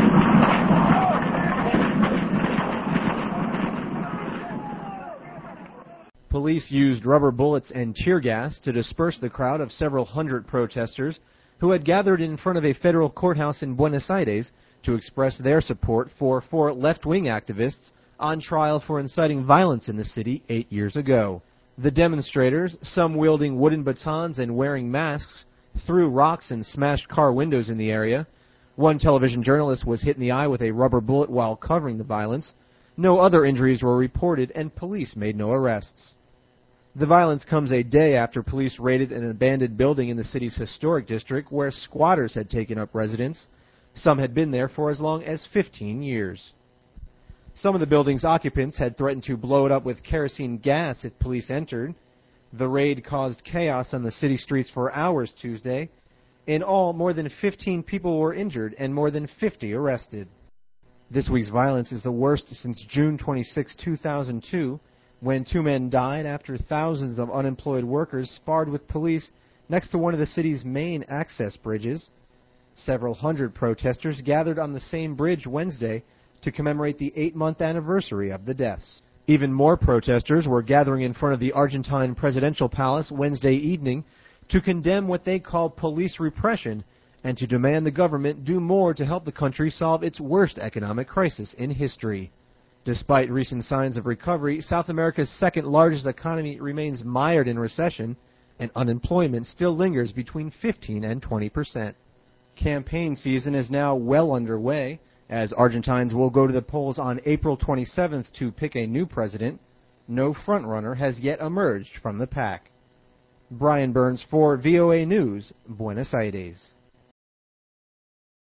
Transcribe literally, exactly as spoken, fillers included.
Police used rubber bullets and tear gas to disperse the crowd of several hundred protesters who had gathered in front of a federal courthouse in Buenos Aires to express their support for four left-wing activists on trial for inciting violence in the city eight years ago. The demonstrators, some wielding wooden batons and wearing masks, threw rocks and smashed car windows in the area. One television journalist was hit in the eye with a rubber bullet while covering the violence. No other injuries were reported, and police made no arrests. The violence comes a day after police raided an abandoned building in the city's historic district where squatters had taken up residence. Some had been there for as long as fifteen years. Some of the building's occupants had threatened to blow it up with kerosene gas if police entered. The raid caused chaos on the city streets for hours Tuesday. In all, more than fifteen people were injured and more than fifty arrested. This week's violence is the worst since June twenty-sixth, two thousand two, when two men died after thousands of unemployed workers sparred with police next to one of the city's main access bridges. Several hundred protesters gathered on the same bridge Wednesday to commemorate the eight-month anniversary of the deaths. Even more protesters were gathering in front of the Argentine presidential palace Wednesday evening to condemn what they call police repression and to demand the government do more to help the country solve its worst economic crisis in history. Despite recent signs of recovery, South America's second-largest economy remains mired in recession, and unemployment still lingers between fifteen and twenty percent. Campaign season is now well underway, as Argentines will go to the polls on April twenty-seventh to pick a new president. No frontrunner has yet emerged from the pack. Brian Burns for V O A News, Buenos Aires.